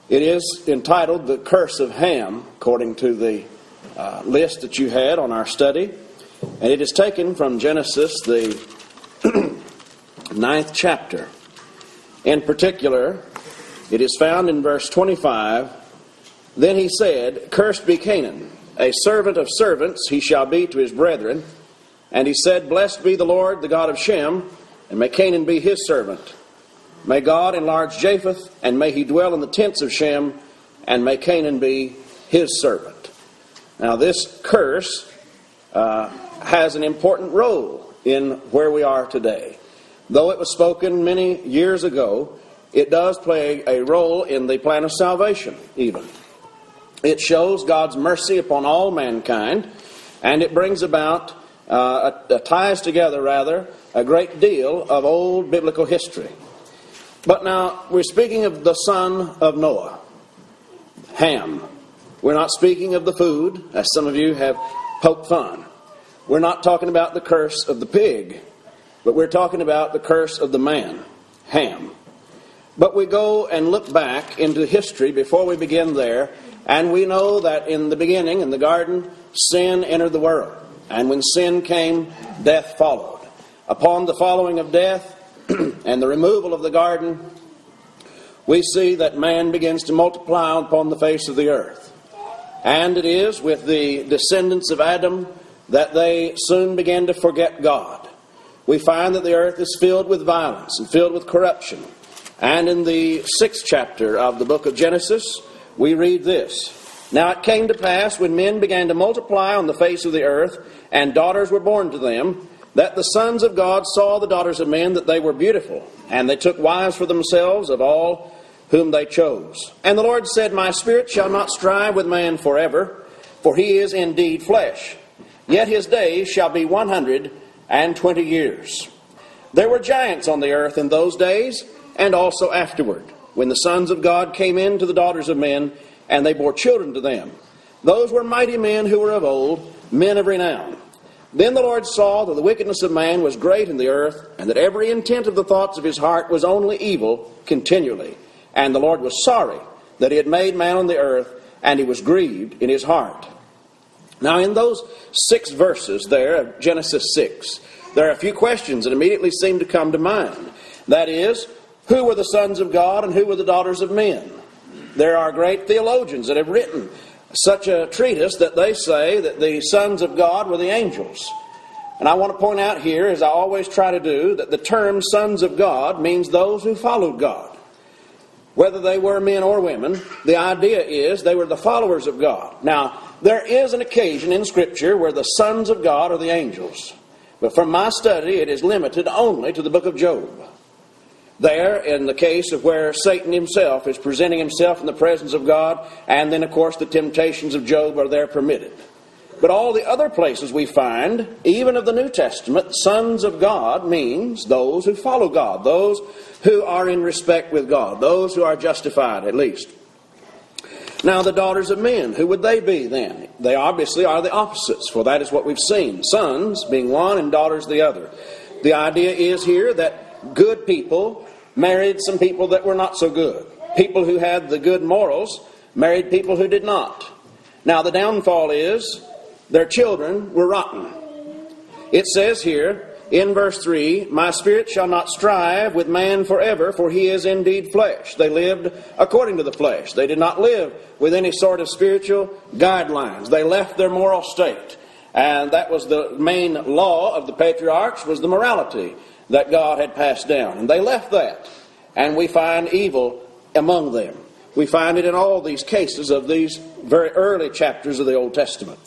It is entitled The Curse of Ham, according to the list that you had on our study. And it is taken from Genesis, the 9th chapter. In particular, it is found in verse 25. Then he said, Cursed be Canaan, a servant of servants he shall be to his brethren. And he said, Blessed be the Lord, the God of Shem, and may Canaan be his servant. May God enlarge Japheth, and may he dwell in the tents of Shem, and may Canaan be his servant. Now this curse has an important role in where we are today. Though it was spoken many years ago, it does play a role in the plan of salvation even. It shows God's mercy upon all mankind, and it brings about, ties together a great deal of old biblical history. But now, we're speaking of the son of Noah, Ham. We're not speaking of the food, as some of you have poked fun. We're not talking about the curse of the pig, but we're talking about the curse of the man, Ham. But we go and look back into history before we begin there, and we know that in the beginning, in the garden, sin entered the world. And when sin came, death followed. Upon the following of death, and the removal of the garden, we see that man begins to multiply upon the face of the earth. And it is with the descendants of Adam that they soon began to forget God. We find that the earth is filled with violence and filled with corruption. And in the 6th chapter of the book of Genesis, we read this. Now it came to pass when men began to multiply on the face of the earth, and daughters were born to them, that the sons of God saw the daughters of men that they were beautiful, and they took wives for themselves of all whom they chose. And the Lord said, My spirit shall not strive with man forever, for he is indeed flesh. Yet his days shall be 120 years. There were giants on the earth in those days, and also afterward, when the sons of God came in to the daughters of men, and they bore children to them. Those were mighty men who were of old, men of renown. Then the Lord saw that the wickedness of man was great in the earth, and that every intent of the thoughts of his heart was only evil continually. And the Lord was sorry that he had made man on the earth, and he was grieved in his heart. Now in those 6 verses there of Genesis 6, there are a few questions that immediately seem to come to mind. That is, who were the sons of God and who were the daughters of men? There are great theologians that have written such a treatise that they say that the sons of God were the angels. And I want to point out here, as I always try to do, that the term sons of God means those who followed God. Whether they were men or women, the idea is they were the followers of God. Now, there is an occasion in Scripture where the sons of God are the angels. But from my study, it is limited only to the book of Job. There, in the case of where Satan himself is presenting himself in the presence of God, and then, of course, the temptations of Job are there permitted. But all the other places we find, even of the New Testament, sons of God means those who follow God, those who are in respect with God, those who are justified, at least. Now, the daughters of men, who would they be then? They obviously are the opposites, for that is what we've seen. Sons being one and daughters the other. The idea is here that good people married some people that were not so good. People who had the good morals married people who did not. Now the downfall is their children were rotten. It says here in verse 3, My spirit shall not strive with man forever, for he is indeed flesh. They lived according to the flesh. They did not live with any sort of spiritual guidelines. They left their moral state. And that was the main law of the patriarchs, was the morality that God had passed down. And they left that. And we find evil among them. We find it in all these cases of these very early chapters of the Old Testament.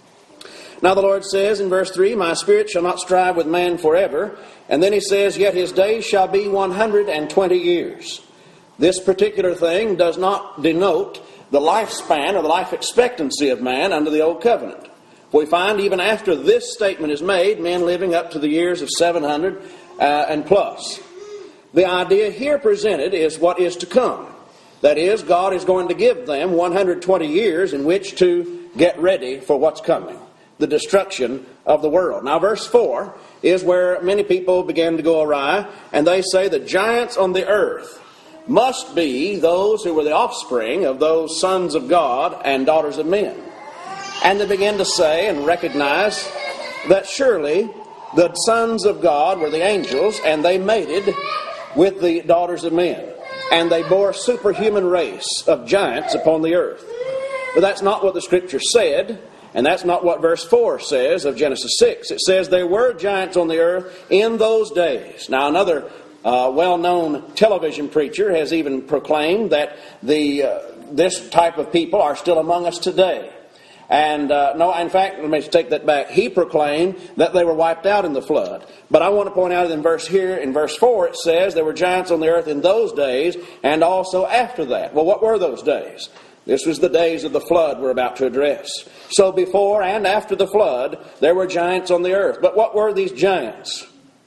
Now the Lord says in verse 3, My spirit shall not strive with man forever. And then he says, Yet his days shall be 120 years. This particular thing does not denote the lifespan or the life expectancy of man under the Old Covenant. We find even after this statement is made, men living up to the years of 700 and plus. The idea here presented is what is to come. That is, God is going to give them 120 years in which to get ready for what's coming. The destruction of the world. Now verse 4 is where many people begin to go awry, and they say the giants on the earth must be those who were the offspring of those sons of God and daughters of men. And they begin to say and recognize that surely the sons of God were the angels, and they mated with the daughters of men. And they bore a superhuman race of giants upon the earth. But that's not what the Scripture said, and that's not what verse 4 says of Genesis 6. It says there were giants on the earth in those days. Now another well-known television preacher has even proclaimed that this type of people are still among us today. And no, in fact, let me take that back. He proclaimed that they were wiped out in the flood. But I want to point out in verse 4, it says there were giants on the earth in those days and also after that. Well, what were those days? This was the days of the flood we're about to address. So before and after the flood, there were giants on the earth. But what were these giants?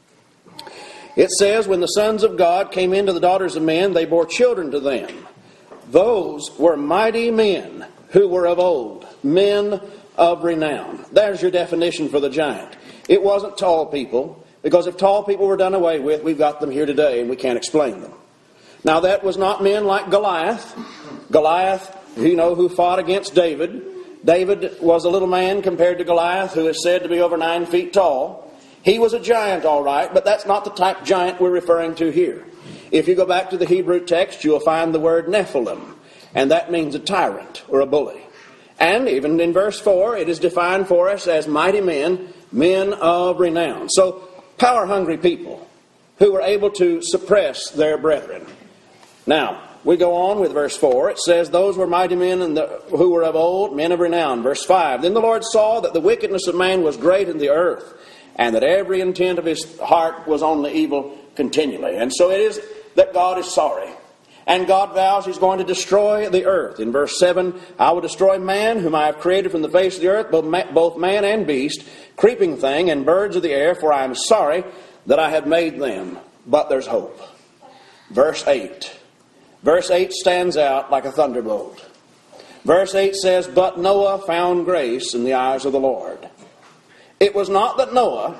It says, when the sons of God came into the daughters of men, they bore children to them. Those were mighty men who were of old, men of renown. There's your definition for the giant. It wasn't tall people, because if tall people were done away with, we've got them here today and we can't explain them. Now that was not men like Goliath. Goliath, who fought against David. David was a little man compared to Goliath, who is said to be over 9 feet tall. He was a giant, all right, but that's not the type of giant we're referring to here. If you go back to the Hebrew text, you'll find the word Nephilim, and that means a tyrant or a bully. And even in verse 4, it is defined for us as mighty men, men of renown. So, power-hungry people who were able to suppress their brethren. Now, we go on with verse 4. It says, those were mighty men who were of old, men of renown. Verse 5, then the Lord saw that the wickedness of man was great in the earth, and that every intent of his heart was only evil continually. And so it is that God is sorry. And God vows He's going to destroy the earth. In verse 7, I will destroy man, whom I have created from the face of the earth, both man and beast, creeping thing, and birds of the air, for I am sorry that I have made them. But there's hope. Verse 8. Verse 8 stands out like a thunderbolt. Verse 8 says, but Noah found grace in the eyes of the Lord. It was not that Noah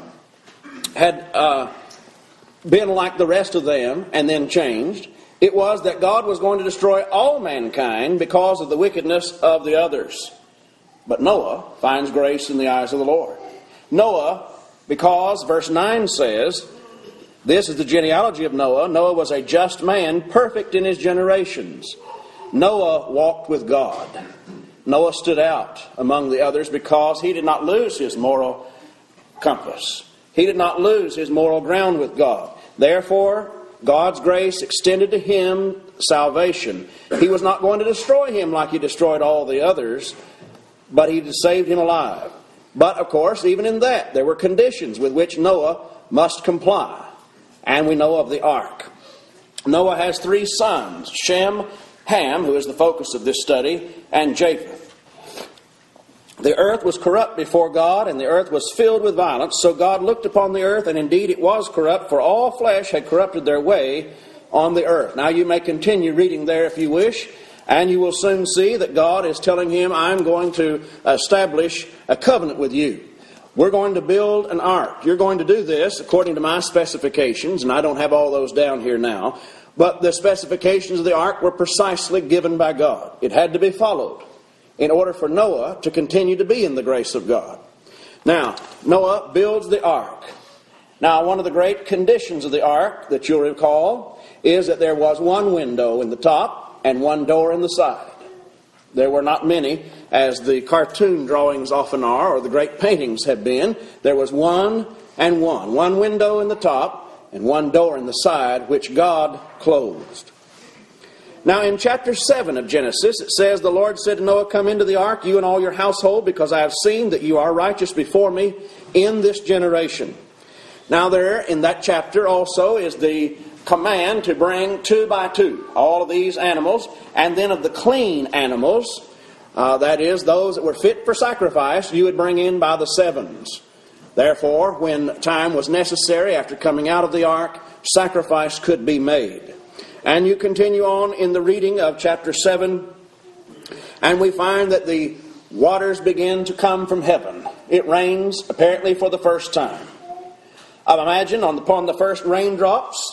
had been like the rest of them and then changed. It was that God was going to destroy all mankind because of the wickedness of the others. But Noah finds grace in the eyes of the Lord. Noah, because verse 9 says, this is the genealogy of Noah. Noah was a just man, perfect in his generations. Noah walked with God. Noah stood out among the others because he did not lose his moral compass. He did not lose his moral ground with God. Therefore, God's grace extended to him salvation. He was not going to destroy him like He destroyed all the others, but He saved him alive. But, of course, even in that, there were conditions with which Noah must comply. And we know of the ark. Noah has 3 sons, Shem, Ham, who is the focus of this study, and Japheth. The earth was corrupt before God, and the earth was filled with violence. So God looked upon the earth, and indeed it was corrupt, for all flesh had corrupted their way on the earth. Now you may continue reading there if you wish, and you will soon see that God is telling him, I'm going to establish a covenant with you. We're going to build an ark. You're going to do this according to my specifications, and I don't have all those down here now. But the specifications of the ark were precisely given by God. It had to be followed in order for Noah to continue to be in the grace of God. Now, Noah builds the ark. Now, one of the great conditions of the ark that you'll recall is that there was one window in the top and one door in the side. There were not many, as the cartoon drawings often are, or the great paintings have been. There was one and one. One window in the top and one door in the side, which God closed. Now in chapter 7 of Genesis, it says, the Lord said to Noah, come into the ark, you and all your household, because I have seen that you are righteous before me in this generation. Now there, in that chapter also, is the command to bring 2 by 2, all of these animals, and then of the clean animals, that is, those that were fit for sacrifice, you would bring in by the 7s. Therefore, when time was necessary after coming out of the ark, sacrifice could be made. And you continue on in the reading of chapter 7, and we find that the waters begin to come from heaven. It rains, apparently for the first time. I imagine upon the first raindrops,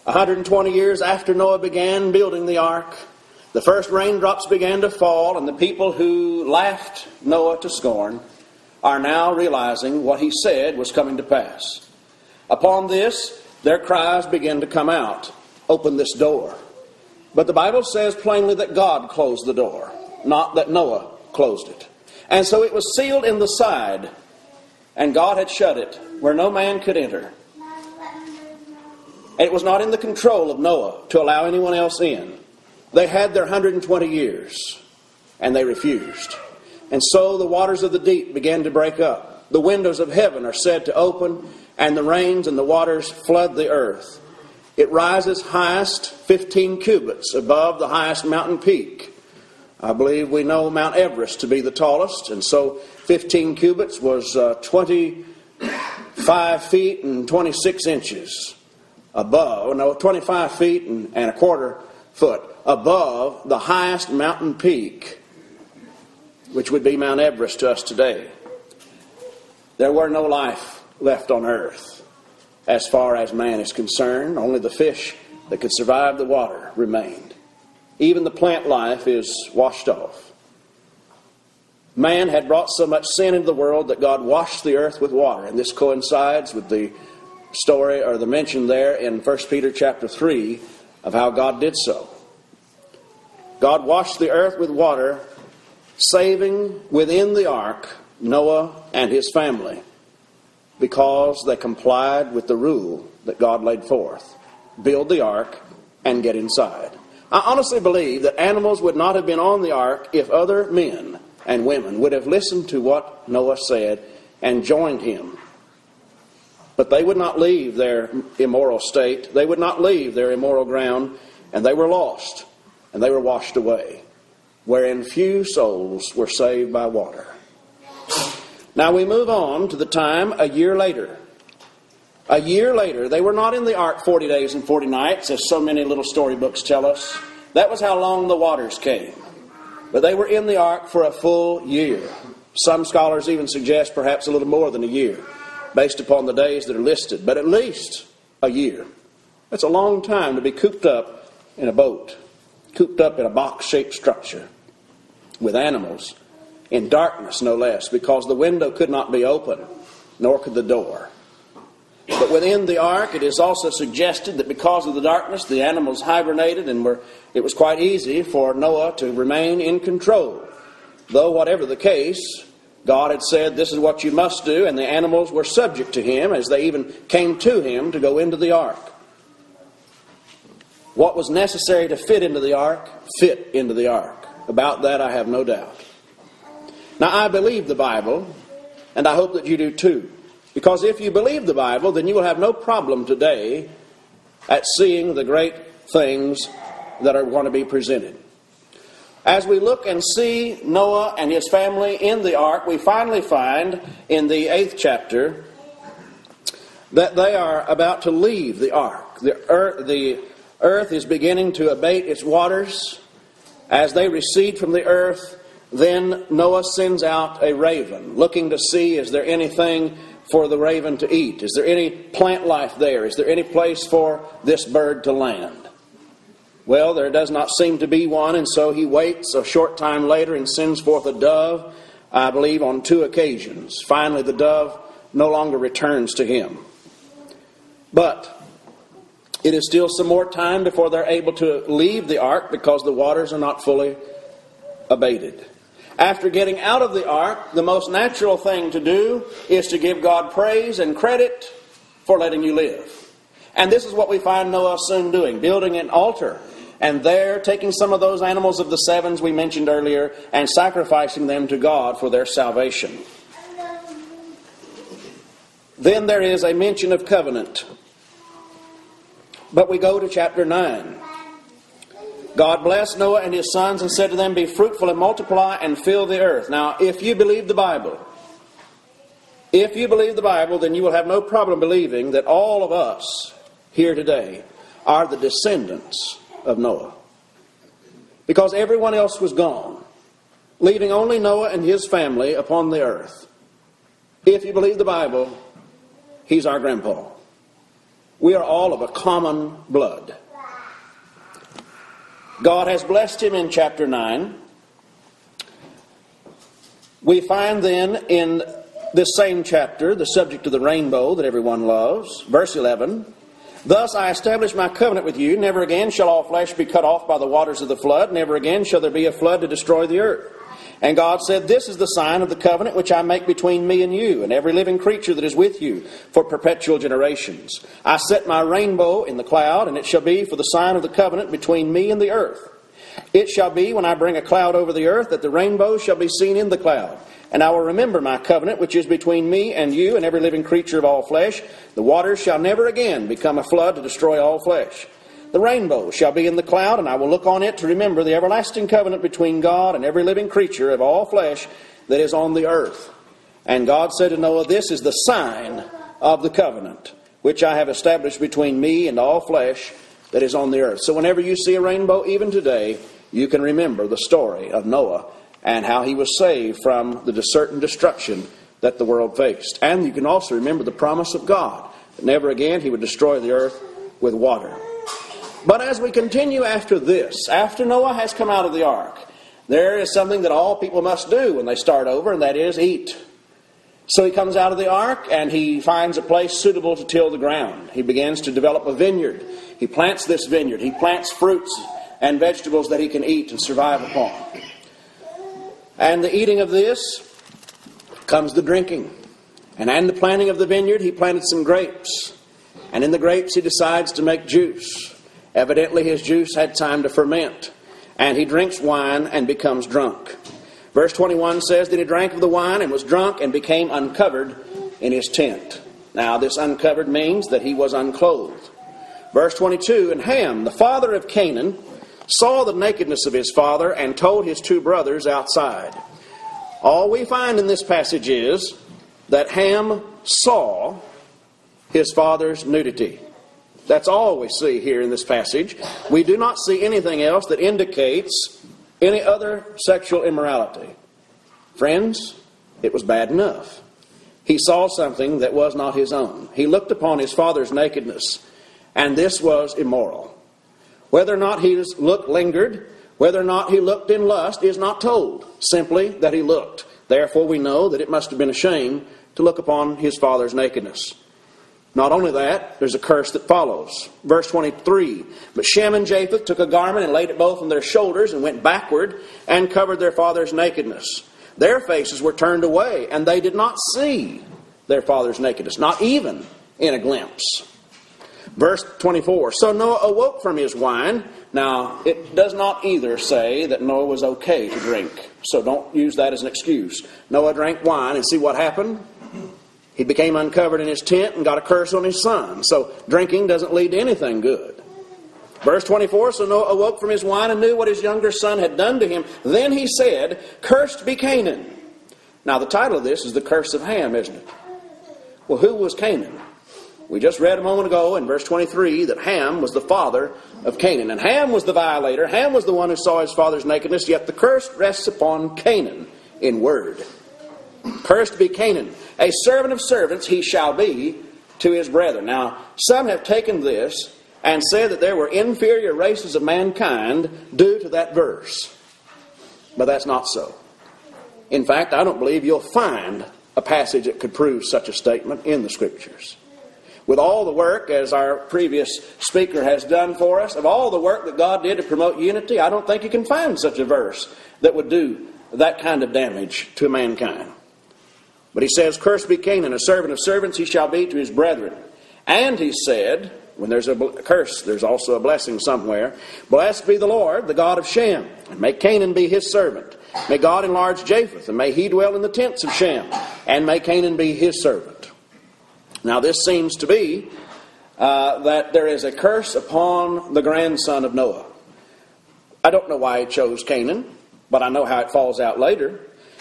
120 years after Noah began building the ark, the first raindrops began to fall, and the people who laughed Noah to scorn are now realizing what he said was coming to pass. Upon this, their cries began to come out, "Open this door." But the Bible says plainly that God closed the door, not that Noah closed it. And so it was sealed in the side, and God had shut it where no man could enter. It was not in the control of Noah to allow anyone else in. They had their 120 years, and they refused. And so the waters of the deep began to break up. The windows of heaven are said to open, and the rains and the waters flood the earth. It rises highest 15 cubits above the highest mountain peak. I believe we know Mount Everest to be the tallest, and so 15 cubits was 25 feet and 26 inches above, 25 feet and a quarter foot above the highest mountain peak, which would be Mount Everest to us today. There were no life left on earth as far as man is concerned. Only the fish that could survive the water remained. Even the plant life is washed off. Man had brought so much sin into the world that God washed the earth with water, and this coincides with the story or the mention there in 1 Peter chapter 3 of how God did so. God washed the earth with water, saving within the ark Noah and his family, because they complied with the rule that God laid forth. Build the ark and get inside. I honestly believe that animals would not have been on the ark if other men and women would have listened to what Noah said and joined him. But they would not leave their immoral state. They would not leave their immoral ground, and they were lost, and they were washed away, wherein few souls were saved by water. Now we move on to the time a year later. A year later, they were not in the ark 40 days and 40 nights, as so many little storybooks tell us. That was how long the waters came. But they were in the ark for a full year. Some scholars even suggest perhaps a little more than a year, based upon the days that are listed. But at least a year. That's a long time to be cooped up in a boat, cooped up in a box-shaped structure with animals, in darkness no less, because the window could not be open, nor could the door. But within the ark, it is also suggested that because of the darkness, the animals hibernated, and it was quite easy for Noah to remain in control. Though, whatever the case, God had said, "This is what you must do," and the animals were subject to him as they even came to him to go into the ark. What was necessary to fit into the ark, fit into the ark. About that I have no doubt. Now, I believe the Bible, and I hope that you do too. Because if you believe the Bible, then you will have no problem today at seeing the great things that are going to be presented. As we look and see Noah and his family in the ark, we finally find in the 8th chapter that they are about to leave the ark. The earth is beginning to abate its waters. As they recede from the earth, then Noah sends out a raven, looking to see, is there anything for the raven to eat? Is there any plant life there? Is there any place for this bird to land? Well, there does not seem to be one, and so he waits a short time later and sends forth a dove, I believe on 2 occasions. Finally, the dove no longer returns to him. But it is still some more time before they're able to leave the ark because the waters are not fully abated. After getting out of the ark, the most natural thing to do is to give God praise and credit for letting you live. And this is what we find Noah soon doing, building an altar, and there taking some of those animals of the 7s we mentioned earlier and sacrificing them to God for their salvation. Then there is a mention of covenant. But we go to chapter 9. God blessed Noah and his sons and said to them, "Be fruitful and multiply and fill the earth." Now, if you believe the Bible, then you will have no problem believing that all of us here today are the descendants of Noah. Because everyone else was gone, leaving only Noah and his family upon the earth. If you believe the Bible, he's our grandpa. We are all of a common blood. God has blessed him in chapter 9. We find then in this same chapter the subject of the rainbow that everyone loves. Verse 11, "Thus I establish my covenant with you. Never again shall all flesh be cut off by the waters of the flood. Never again shall there be a flood to destroy the earth. And God said, This is the sign of the covenant which I make between me and you, and every living creature that is with you, for perpetual generations. I set my rainbow in the cloud, and it shall be for the sign of the covenant between me and the earth. It shall be, when I bring a cloud over the earth, that the rainbow shall be seen in the cloud. And I will remember my covenant, which is between me and you and every living creature of all flesh. The waters shall never again become a flood to destroy all flesh. The rainbow shall be in the cloud, and I will look on it to remember the everlasting covenant between God and every living creature of all flesh that is on the earth. And God said to Noah, This is the sign of the covenant, which I have established between me and all flesh that is on the earth." So whenever you see a rainbow, even today, you can remember the story of Noah and how he was saved from the certain destruction that the world faced. And you can also remember the promise of God, that never again he would destroy the earth with water. But as we continue after this, after Noah has come out of the ark, there is something that all people must do when they start over, and that is eat. So he comes out of the ark and he finds a place suitable to till the ground. He begins to develop a vineyard. He plants this vineyard. He plants fruits and vegetables that he can eat and survive upon. And the eating of this comes the drinking. And in the planting of the vineyard, he planted some grapes. And in the grapes, he decides to make juice. Evidently, his juice had time to ferment. And he drinks wine and becomes drunk. Verse 21 says that he drank of the wine and was drunk and became uncovered in his tent. Now, this uncovered means that he was unclothed. Verse 22, "And Ham, the father of Canaan, saw the nakedness of his father and told his two brothers outside." All we find in this passage is that Ham saw his father's nudity. That's all we see here in this passage. We do not see anything else that indicates any other sexual immorality. Friends, it was bad enough. He saw something that was not his own. He looked upon his father's nakedness, and this was immoral. Whether or not his look lingered, whether or not he looked in lust is not told. Simply that he looked. Therefore we know that it must have been a shame to look upon his father's nakedness. Not only that, there's a curse that follows. Verse 23, "But Shem and Japheth took a garment and laid it both on their shoulders and went backward and covered their father's nakedness. Their faces were turned away, and they did not see their father's nakedness, not even in a glimpse." Verse 24, "So Noah awoke from his wine." Now, it does not either say that Noah was okay to drink. So don't use that as an excuse. Noah drank wine, and see what happened? He became uncovered in his tent and got a curse on his son. So drinking doesn't lead to anything good. Verse 24, "So Noah awoke from his wine and knew what his younger son had done to him. Then he said, Cursed be Canaan." Now the title of this is the curse of Ham, isn't it? Well, who was Canaan? We just read a moment ago in verse 23 that Ham was the father of Canaan. And Ham was the violator. Ham was the one who saw his father's nakedness. Yet the curse rests upon Canaan in word. "Cursed be Canaan. A servant of servants he shall be to his brethren." Now, some have taken this and said that there were inferior races of mankind due to that verse. But that's not so. In fact, I don't believe you'll find a passage that could prove such a statement in the Scriptures. With all the work, as our previous speaker has done for us, of all the work that God did to promote unity, I don't think you can find such a verse that would do that kind of damage to mankind. But he says, "Cursed be Canaan, a servant of servants he shall be to his brethren." And he said, when there's a curse, there's also a blessing somewhere. "Blessed be the Lord, the God of Shem, and may Canaan be his servant. May God enlarge Japheth, and may he dwell in the tents of Shem, and may Canaan be his servant." Now this seems to be that there is a curse upon the grandson of Noah. I don't know why he chose Canaan, but I know how it falls out later.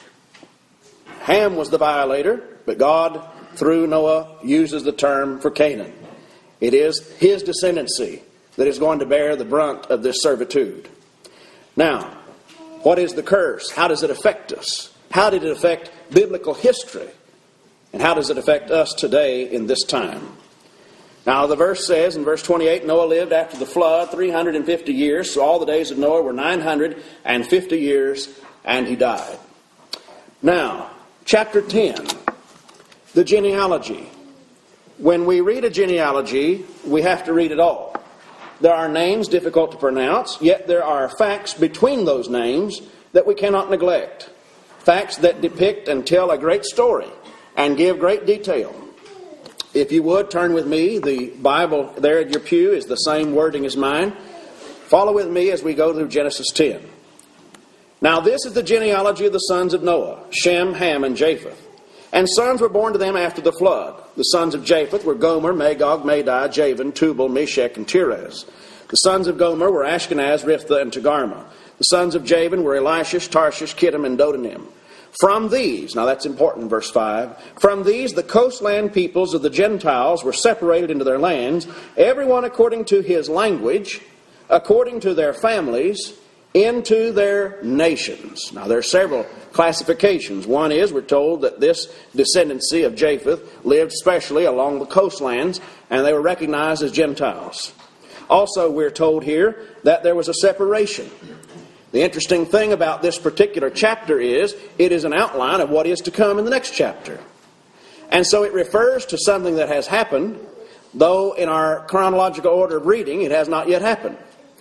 Ham was the violator, but God, through Noah, uses the term for Canaan. It is his descendancy that is going to bear the brunt of this servitude. Now, what is the curse? How does it affect us? How did it affect biblical history? And how does it affect us today in this time? Now the verse says in verse 28, Noah lived after the flood 350 years. So all the days of Noah were 950 years, and he died. Now, chapter 10, the genealogy. When we read a genealogy, we have to read it all. There are names difficult to pronounce, yet there are facts between those names that we cannot neglect. Facts that depict and tell a great story and give great detail. If you would, turn with me. The Bible there at your pew is the same wording as mine. Follow with me as we go through Genesis 10. Now this is the genealogy of the sons of Noah, Shem, Ham, and Japheth. And sons were born to them after the flood. The sons of Japheth were Gomer, Magog, Madai, Javan, Tubal, Meshech, and Tiras. The sons of Gomer were Ashkenaz, Riphtah, and Togarmah. The sons of Javan were Elishish, Tarshish, Kittim, and Dodanim. From these, now that's important, verse 5, from these the coastland peoples of the Gentiles were separated into their lands, everyone according to his language, according to their families, into their nations. Now there are several classifications. One is, we're told that this descendancy of Japheth lived especially along the coastlands, and they were recognized as Gentiles. Also, we're told here that there was a separation. The interesting thing about this particular chapter is it is an outline of what is to come in the next chapter. And so it refers to something that has happened, though in our chronological order of reading it has not yet happened.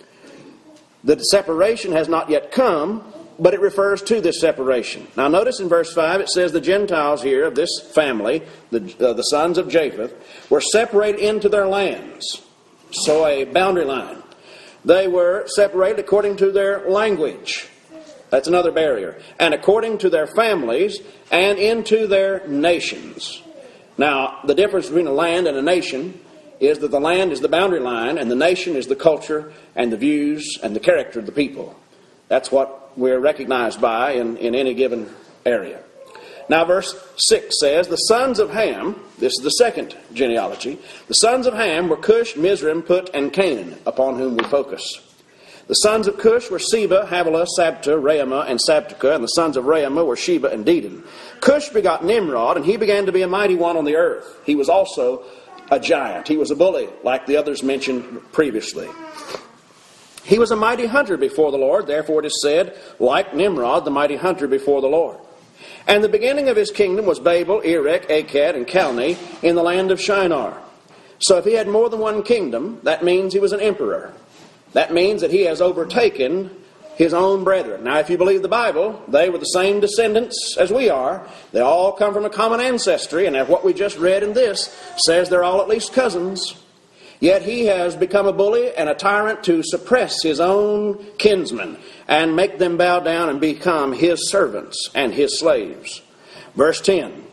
The separation has not yet come, but it refers to this separation. Now notice in verse 5 it says the Gentiles here of this family, the sons of Japheth, were separated into their lands. So a boundary line. They were separated according to their language. That's another barrier. And according to their families and into their nations. Now, the difference between a land and a nation is that the land is the boundary line and the nation is the culture and the views and the character of the people. That's what we're recognized by in any given area. Now verse 6 says, the sons of Ham, this is the second genealogy, the sons of Ham were Cush, Mizraim, Put, and Canaan, upon whom we focus. The sons of Cush were Seba, Havilah, Sabta, Reumah, and Sabteka, and the sons of Reumah were Sheba and Dedan. Cush begot Nimrod, and he began to be a mighty one on the earth. He was also a giant. He was a bully, like the others mentioned previously. He was a mighty hunter before the Lord, therefore it is said, like Nimrod, the mighty hunter before the Lord. And the beginning of his kingdom was Babel, Erech, Akkad, and Calneh in the land of Shinar. So if he had more than one kingdom, that means he was an emperor. That means that he has overtaken his own brethren. Now if you believe the Bible, they were the same descendants as we are. They all come from a common ancestry, and what we just read in this says they're all at least cousins. Yet he has become a bully and a tyrant to suppress his own kinsmen and make them bow down and become his servants and his slaves. Verse 10.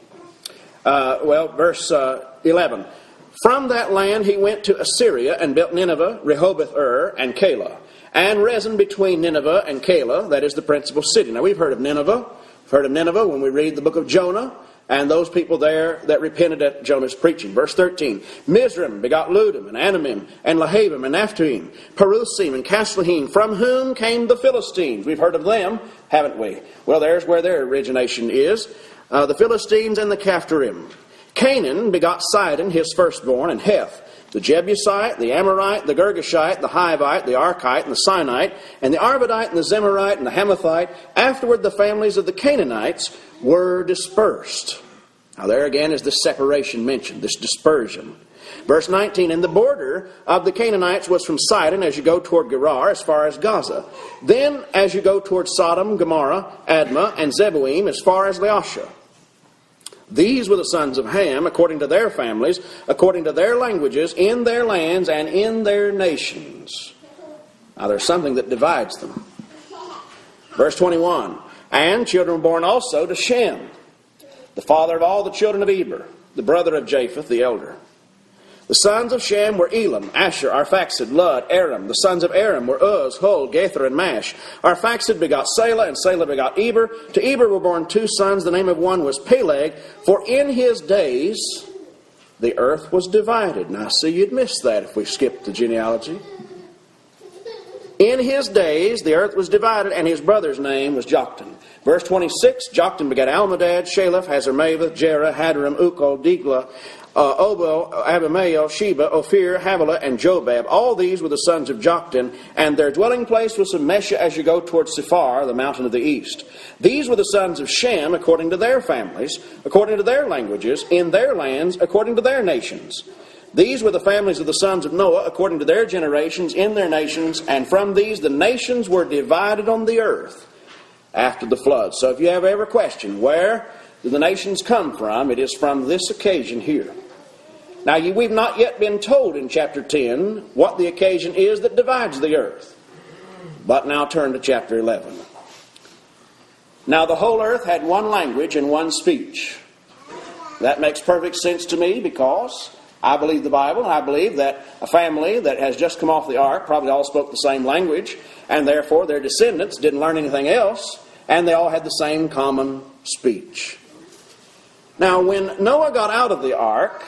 Verse 11. From that land he went to Assyria and built Nineveh, Rehoboth-ur, and Calah, and Rezin between Nineveh and Calah, that is the principal city. Now we've heard of Nineveh. We've heard of Nineveh when we read the book of Jonah. And those people there that repented at Jonah's preaching. Verse 13. Mizraim begot Ludim and Anamim and Lahabim and Naphtuhim, Perusim and Casluhim, from whom came the Philistines. We've heard of them, haven't we? Well, there's where their origination is. The Philistines and the Caphtorim. Canaan begot Sidon, his firstborn, and Heth, the Jebusite, the Amorite, the Girgashite, the Hivite, the Archite, and the Sinite, and the Arvadite, and the Zemarite, and the Hamathite. Afterward, the families of the Canaanites were dispersed. Now there again is this separation mentioned, this dispersion. Verse 19, and the border of the Canaanites was from Sidon as you go toward Gerar as far as Gaza. Then as you go toward Sodom, Gomorrah, Admah, and Zeboim as far as Laosha. These were the sons of Ham, according to their families, according to their languages, in their lands and in their nations. Now there's something that divides them. Verse 21, and children were born also to Shem, the father of all the children of Eber, the brother of Japheth, the elder. The sons of Shem were Elam, Asher, Arphaxad, Lud, Aram. The sons of Aram were Uz, Hul, Gether, and Mash. Arphaxad begot Selah, and Selah begot Eber. To Eber were born two sons. The name of one was Peleg. For in his days the earth was divided. Now see, you'd miss that if we skipped the genealogy. In his days the earth was divided, and his brother's name was Joktan. Verse 26, Joktan begat Almodad, Shalef, Hazarmaveth, Jerah, Hadaram, Ukal, Digla, Obal, Abimael, Sheba, Ophir, Havilah, and Jobab. All these were the sons of Joktan, and their dwelling place was in Mesha as you go towards Sephar, the mountain of the east. These were the sons of Shem according to their families, according to their languages, in their lands, according to their nations. These were the families of the sons of Noah according to their generations, in their nations, and from these the nations were divided on the earth after the flood. So if you have ever questioned where do the nations come from, it is from this occasion here. Now we've not yet been told in chapter 10 what the occasion is that divides the earth. But now turn to chapter 11. Now the whole earth had one language and one speech. That makes perfect sense to me because I believe the Bible, and I believe that a family that has just come off the ark probably all spoke the same language, and therefore their descendants didn't learn anything else, and they all had the same common speech. Now, when Noah got out of the ark,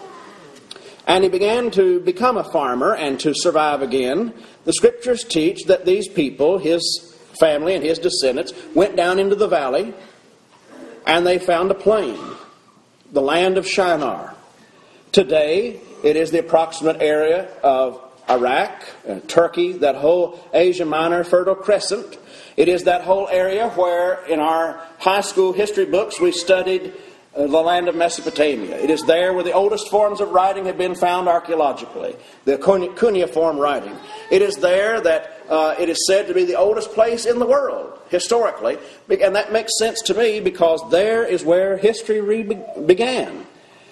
and he began to become a farmer and to survive again, the Scriptures teach that these people, his family and his descendants, went down into the valley, and they found a plain, the land of Shinar. Today, it is the approximate area of Iraq, Turkey, that whole Asia Minor Fertile Crescent. It is that whole area where in our high school history books we studied the land of Mesopotamia. It is there where the oldest forms of writing have been found archaeologically, the cuneiform writing. It is there that it is said to be the oldest place in the world, historically. And that makes sense to me because there is where history began.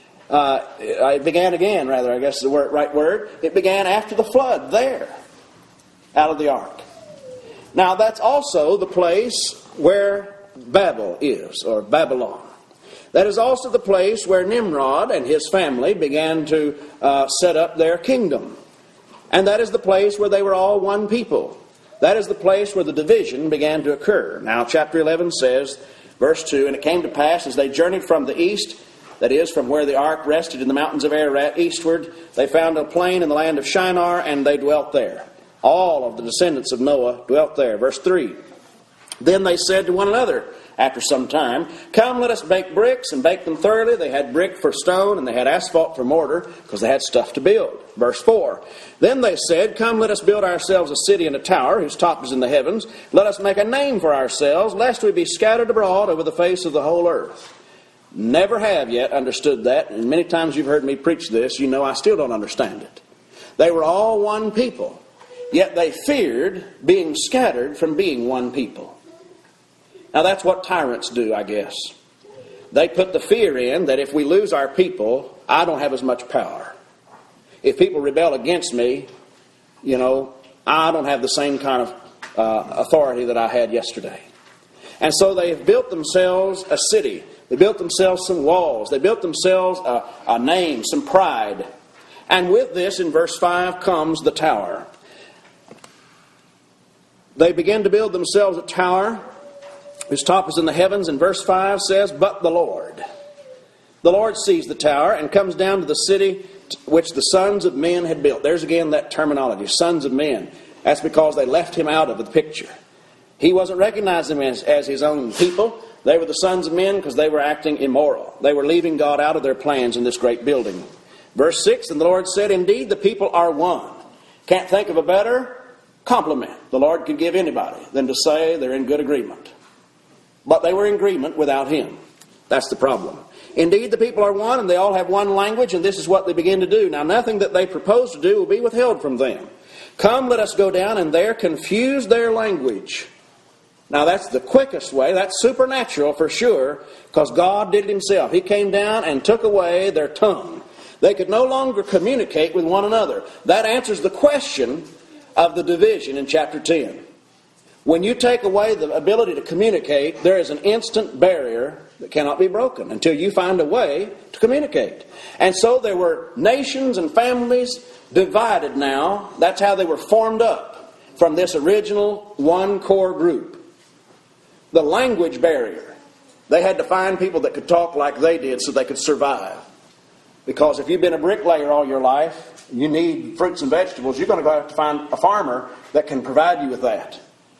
It began again, rather, I guess is the right word. It began after the flood, there, out of the ark. Now, that's also the place where Babel is, or Babylon. That is also the place where Nimrod and his family began to set up their kingdom. And that is the place where they were all one people. That is the place where the division began to occur. Now, chapter 11 says, verse 2, "And it came to pass, as they journeyed from the east," that is, from where the ark rested in the mountains of Ararat eastward, "they found a plain in the land of Shinar, and they dwelt there." All of the descendants of Noah dwelt there. Verse 3, "Then they said to one another, after some time, Come, let us bake bricks, and bake them thoroughly. They had brick for stone, and they had asphalt for mortar, because they had stuff to build." Verse 4, "Then they said, Come, let us build ourselves a city and a tower, whose top is in the heavens. Let us make a name for ourselves, lest we be scattered abroad over the face of the whole earth." Never have yet understood that, and many times you've heard me preach this, you know I still don't understand it. They were all one people, yet they feared being scattered from being one people. Now that's what tyrants do, I guess. They put the fear in that if we lose our people, I don't have as much power. If people rebel against me, I don't have the same kind of authority that I had yesterday. And so they have built themselves a city. They built themselves some walls. They built themselves a name, some pride. And with this, in verse 5, comes the tower. They begin to build themselves a tower whose top is in the heavens, and verse 5 says, "But the Lord." The Lord sees the tower and comes down to the city which the sons of men had built. There's again that terminology, sons of men. That's because they left him out of the picture. He wasn't recognizing them as his own people. They were the sons of men because they were acting immoral. They were leaving God out of their plans in this great building. Verse 6, "And the Lord said, Indeed, the people are one." Can't think of a better compliment the Lord could give anybody than to say they're in good agreement. But they were in agreement without him. That's the problem. "Indeed, the people are one, and they all have one language, and this is what they begin to do. Now, nothing that they propose to do will be withheld from them. Come, let us go down, and there confuse their language." Now, that's the quickest way. That's supernatural for sure, because God did it himself. He came down and took away their tongue. They could no longer communicate with one another. That answers the question of the division in chapter 10. When you take away the ability to communicate, there is an instant barrier that cannot be broken until you find a way to communicate. And so there were nations and families divided now. That's how they were formed up from this original one core group. The language barrier. They had to find people that could talk like they did so they could survive. Because if you've been a bricklayer all your life, you need fruits and vegetables, you're going to have to find a farmer that can provide you with that.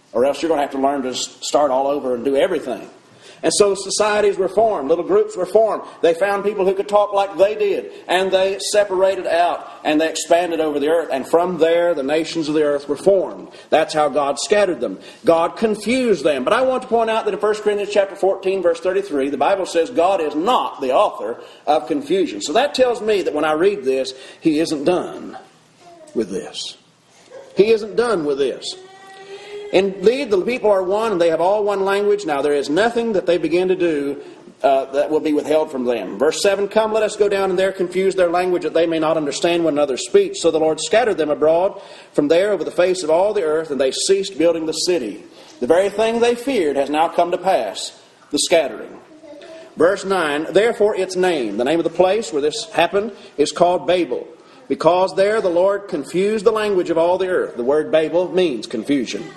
or else you're going to have to learn to start all over and do everything. And so societies were formed, little groups were formed. They found people who could talk like they did, and they separated out, and they expanded over the earth. And from there, the nations of the earth were formed. That's how God scattered them. God confused them. But I want to point out that in 1 Corinthians chapter 14, verse 33, the Bible says God is not the author of confusion. So that tells me that when I read this, He isn't done with this. He isn't done with this. Indeed, the people are one, and they have all one language. Now there is nothing that they begin to do that will be withheld from them. Verse 7, come, let us go down and there confuse their language, that they may not understand one another's speech. So the Lord scattered them abroad from there over the face of all the earth, and they ceased building the city. The very thing they feared has now come to pass, the scattering. Verse 9, therefore its name, the name of the place where this happened, is called Babel, because there the Lord confused the language of all the earth. The word Babel means confusion.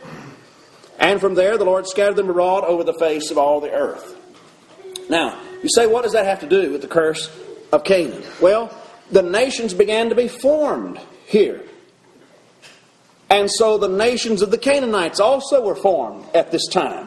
And from there the Lord scattered them abroad over the face of all the earth. Now, you say, what does that have to do with the curse of Canaan? Well, the nations began to be formed here. And so the nations of the Canaanites also were formed at this time.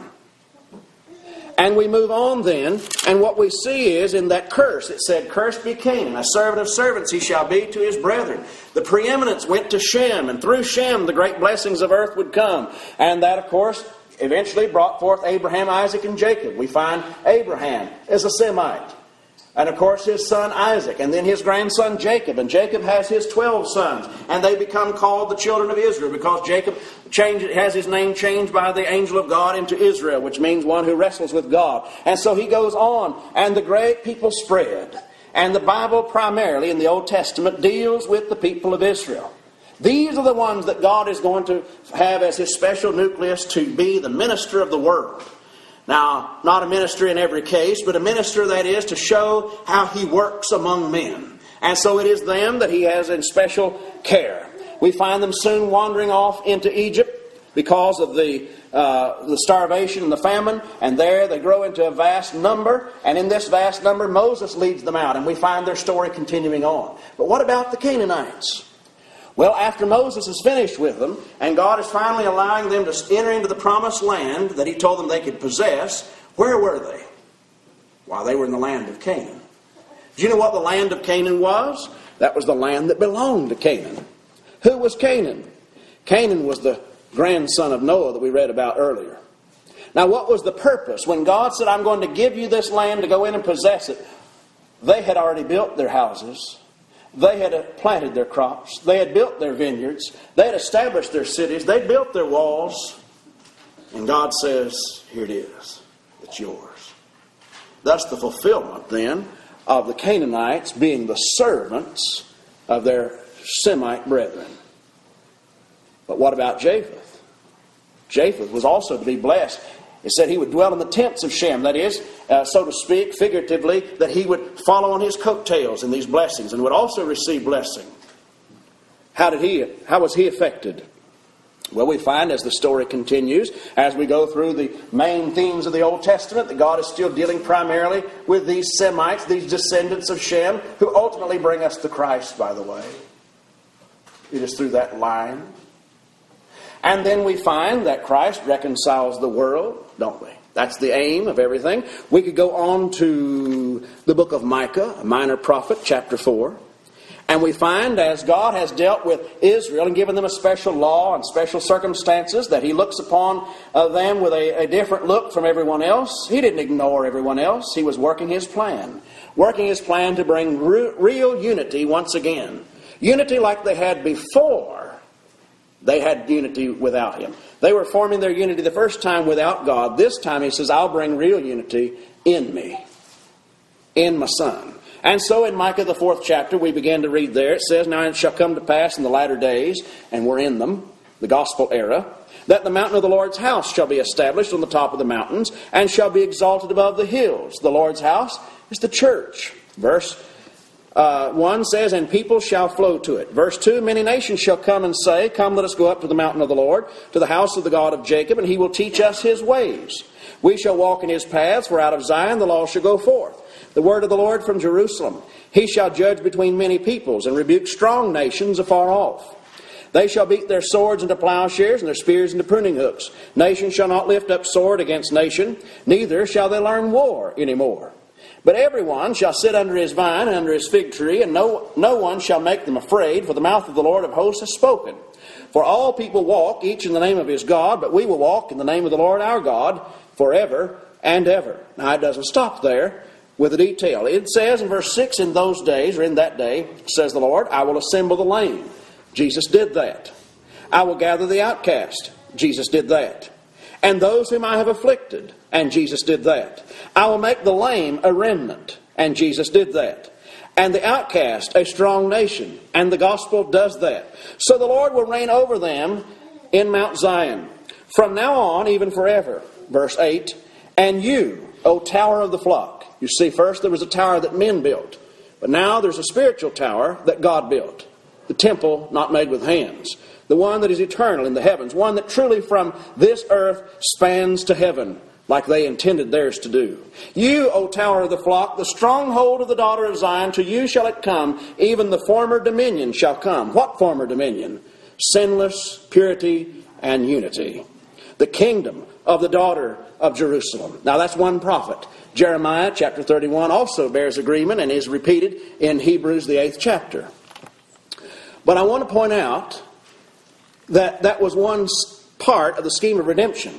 And we move on then, and what we see is in that curse, it said, cursed be Canaan, a servant of servants he shall be to his brethren. The preeminence went to Shem, and through Shem the great blessings of earth would come. And that, of course, eventually brought forth Abraham, Isaac, and Jacob. We find Abraham as a Semite. And of course his son Isaac, and then his grandson Jacob. And Jacob has his 12 sons. And they become called the children of Israel, because Jacob has his name changed by the angel of God into Israel, which means one who wrestles with God. And so he goes on, and the great people spread. And the Bible primarily in the Old Testament deals with the people of Israel. These are the ones that God is going to have as His special nucleus to be the minister of the world. Now, not a minister in every case, but a minister, that is, to show how He works among men. And so it is them that He has in special care. We find them soon wandering off into Egypt because of the starvation and the famine. And there they grow into a vast number. And in this vast number, Moses leads them out. And we find their story continuing on. But what about the Canaanites? Well, after Moses is finished with them, and God is finally allowing them to enter into the promised land that He told them they could possess, where were they? Why, they were in the land of Canaan. Do you know what the land of Canaan was? That was the land that belonged to Canaan. Who was Canaan? Canaan was the grandson of Noah that we read about earlier. Now, what was the purpose? When God said, I'm going to give you this land to go in and possess it, they had already built their houses. They had planted their crops. They had built their vineyards. They had established their cities. They built their walls. And God says, here it is. It's yours. That's the fulfillment then of the Canaanites being the servants of their Semite brethren. But what about Japheth? Japheth was also to be blessed. It said he would dwell in the tents of Shem. That is, so to speak, figuratively, that he would follow on his coattails in these blessings and would also receive blessing. How was he affected? Well, we find as the story continues, as we go through the main themes of the Old Testament, that God is still dealing primarily with these Semites, these descendants of Shem, who ultimately bring us to Christ, by the way. It is through that line. And then we find that Christ reconciles the world, don't we? That's the aim of everything. We could go on to the book of Micah, a minor prophet, chapter 4. And we find as God has dealt with Israel and given them a special law and special circumstances, that He looks upon them with a different look from everyone else. He didn't ignore everyone else. He was working His plan. Working His plan to bring real unity once again. Unity like they had before. They had unity without Him. They were forming their unity the first time without God. This time He says, I'll bring real unity in me. In my Son. And so in Micah the 4th chapter, we begin to read there. It says, now it shall come to pass in the latter days, and we're in them, the gospel era, that the mountain of the Lord's house shall be established on the top of the mountains, and shall be exalted above the hills. The Lord's house is the church. Verse 1 says, and people shall flow to it. Verse 2, many nations shall come and say, come, let us go up to the mountain of the Lord, to the house of the God of Jacob, and He will teach us His ways. We shall walk in His paths, for out of Zion the law shall go forth. The word of the Lord from Jerusalem. He shall judge between many peoples, and rebuke strong nations afar off. They shall beat their swords into plowshares and their spears into pruning hooks. Nation shall not lift up sword against nation, neither shall they learn war any more. But everyone shall sit under his vine and under his fig tree, and no one shall make them afraid, for the mouth of the Lord of hosts has spoken. For all people walk, each in the name of his God, but we will walk in the name of the Lord our God forever and ever. Now it doesn't stop there with the detail. It says in verse 6, in those days, or in that day, says the Lord, I will assemble the lame. Jesus did that. I will gather the outcast. Jesus did that. And those whom I have afflicted. And Jesus did that. I will make the lame a remnant. And Jesus did that. And the outcast a strong nation. And the gospel does that. So the Lord will reign over them in Mount Zion, from now on, even forever. Verse 8, and you, O tower of the flock. You see, first there was a tower that men built. But now there's a spiritual tower that God built. The temple not made with hands. The one that is eternal in the heavens. One that truly from this earth spans to heaven, like they intended theirs to do. You, O tower of the flock, the stronghold of the daughter of Zion, to you shall it come, even the former dominion shall come. What former dominion? Sinless, purity, and unity. The kingdom of the daughter of Jerusalem. Now that's one prophet. Jeremiah chapter 31 also bears agreement and is repeated in Hebrews the 8th chapter. But I want to point out that that was one part of the scheme of redemption.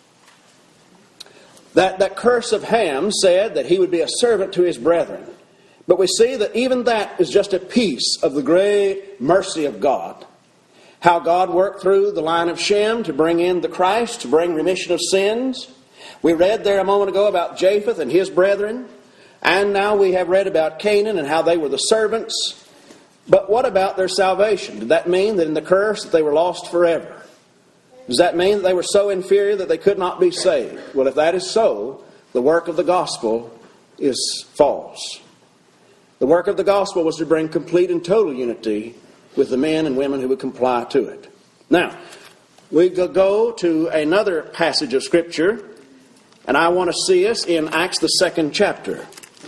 That curse of Ham said that he would be a servant to his brethren. But we see that even that is just a piece of the great mercy of God. How God worked through the line of Shem to bring in the Christ, to bring remission of sins. We read there a moment ago about Japheth and his brethren. And now we have read about Canaan and how they were the servants. But what about their salvation? Did that mean that in the curse that they were lost forever? Does that mean that they were so inferior that they could not be saved? Well, if that is so, the work of the gospel is false. The work of the gospel was to bring complete and total unity with the men and women who would comply to it. Now, we go to another passage of Scripture, and I want to see us in Acts the 2nd chapter.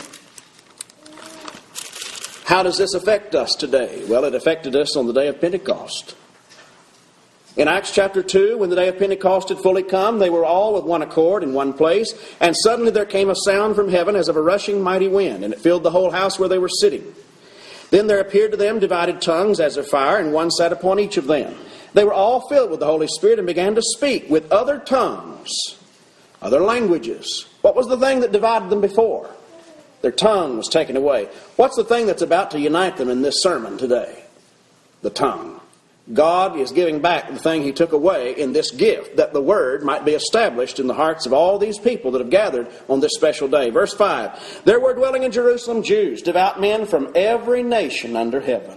How does this affect us today? Well, it affected us on the day of Pentecost. In Acts chapter 2, when the day of Pentecost had fully come, they were all with one accord in one place, and suddenly there came a sound from heaven as of a rushing mighty wind, and it filled the whole house where they were sitting. Then there appeared to them divided tongues as of fire, and one sat upon each of them. They were all filled with the Holy Spirit and began to speak with other tongues, other languages. What was the thing that divided them before? Their tongue was taken away. What's the thing that's about to unite them in this sermon today? The tongue. God is giving back the thing He took away in this gift, that the Word might be established in the hearts of all these people that have gathered on this special day. Verse 5, there were dwelling in Jerusalem Jews, devout men from every nation under heaven.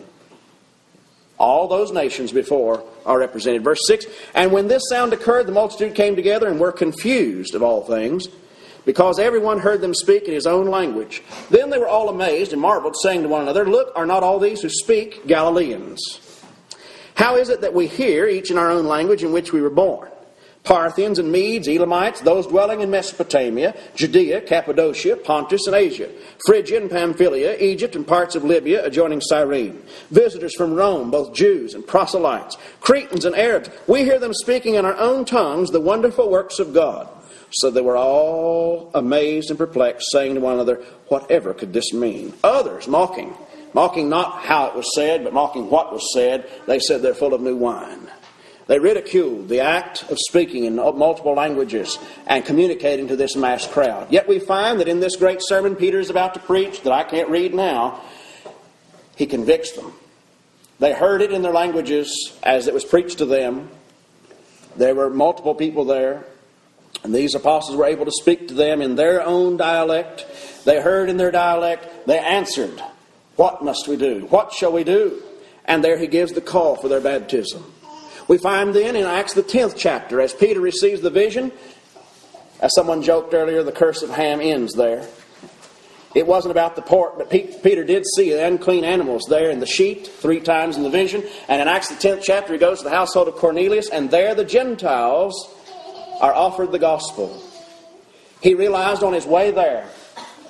All those nations before are represented. Verse 6, and when this sound occurred, the multitude came together and were confused of all things, because everyone heard them speak in his own language. Then they were all amazed and marveled, saying to one another, look, are not all these who speak Galileans? How is it that we hear, each in our own language in which we were born? Parthians and Medes, Elamites, those dwelling in Mesopotamia, Judea, Cappadocia, Pontus and Asia, Phrygia and Pamphylia, Egypt and parts of Libya adjoining Cyrene, visitors from Rome, both Jews and proselytes, Cretans and Arabs, we hear them speaking in our own tongues the wonderful works of God. So they were all amazed and perplexed, saying to one another, whatever could this mean? Others, mocking not how it was said, but mocking what was said, they said they're full of new wine. They ridiculed the act of speaking in multiple languages and communicating to this mass crowd. Yet we find that in this great sermon Peter is about to preach, that I can't read now, he convicts them. They heard it in their languages as it was preached to them. There were multiple people there, and these apostles were able to speak to them in their own dialect. They heard in their dialect. They answered, what must we do? What shall we do? And there he gives the call for their baptism. We find then in Acts the 10th chapter, as Peter receives the vision, as someone joked earlier, the curse of Ham ends there. It wasn't about the pork, but Peter did see the unclean animals there in the sheet 3 times in the vision. And in Acts the 10th chapter, he goes to the household of Cornelius, and there the Gentiles are offered the gospel. He realized on his way there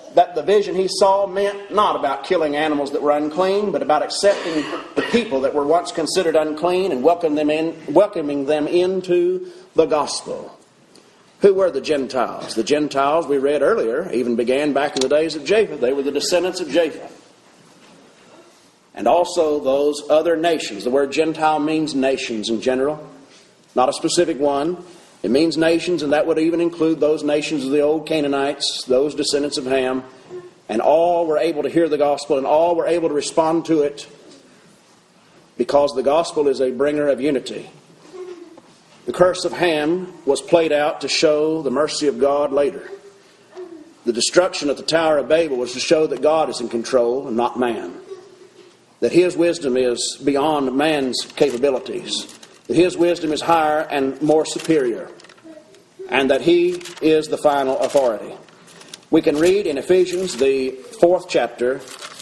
that the vision he saw meant not about killing animals that were unclean, but about accepting the people that were once considered unclean and welcoming them into the gospel. Who were the Gentiles? The Gentiles, we read earlier, even began back in the days of Japheth. They were the descendants of Japheth. And also those other nations. The word Gentile means nations in general, not a specific one. It means nations, and that would even include those nations of the old Canaanites, those descendants of Ham. And all were able to hear the gospel, and all were able to respond to it, because the gospel is a bringer of unity. The curse of Ham was played out to show the mercy of God later. The destruction of the Tower of Babel was to show that God is in control and not man. That His wisdom is beyond man's capabilities. That His wisdom is higher and more superior. And that He is the final authority. We can read in Ephesians, the 4th chapter.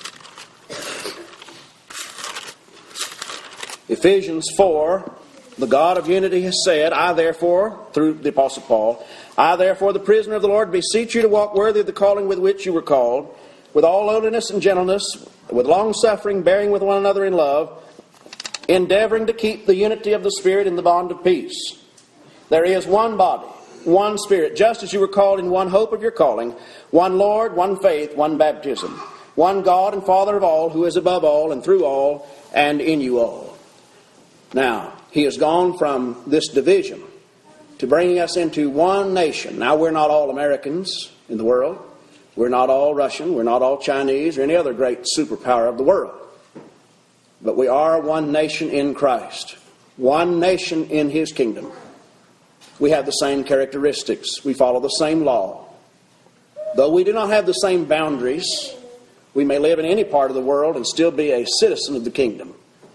Ephesians 4, the God of unity has said, I therefore, through the Apostle Paul, I therefore, the prisoner of the Lord, beseech you to walk worthy of the calling with which you were called, with all lowliness and gentleness, with long-suffering, bearing with one another in love, endeavoring to keep the unity of the Spirit in the bond of peace. There is one body, one Spirit, just as you were called in one hope of your calling, one Lord, one faith, one baptism, one God and Father of all, who is above all and through all and in you all. Now, He has gone from this division to bringing us into one nation. Now, we're not all Americans in the world. We're not all Russian. We're not all Chinese or any other great superpower of the world. But we are one nation in Christ. One nation in His kingdom. We have the same characteristics. We follow the same law. Though we do not have the same boundaries, we may live in any part of the world and still be a citizen of the kingdom.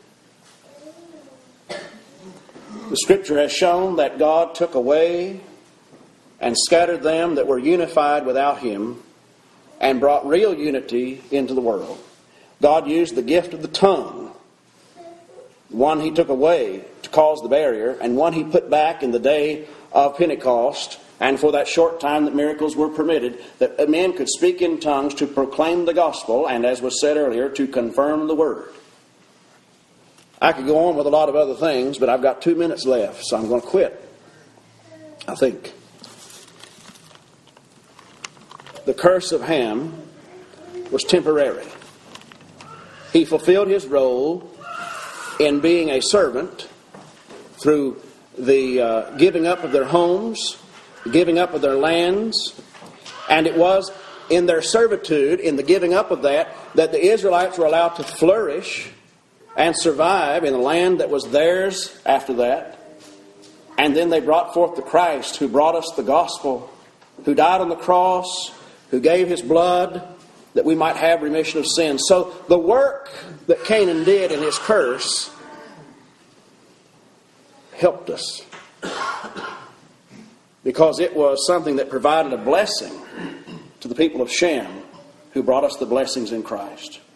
The Scripture has shown that God took away and scattered them that were unified without Him and brought real unity into the world. God used the gift of the tongue, one He took away to cause the barrier, and one He put back in the day of Pentecost, and for that short time that miracles were permitted, that men could speak in tongues to proclaim the gospel, and as was said earlier, to confirm the word. I could go on with a lot of other things, but I've got 2 minutes left, so I'm going to quit, I think. The curse of Ham was temporary. He fulfilled his role in being a servant through the giving up of their homes, the giving up of their lands, and it was in their servitude, in the giving up of that the Israelites were allowed to flourish and survive in a land that was theirs after that. And then they brought forth the Christ who brought us the gospel, who died on the cross, who gave His blood that we might have remission of sins. So the work that Canaan did in his curse helped us, because it was something that provided a blessing to the people of Shem, who brought us the blessings in Christ.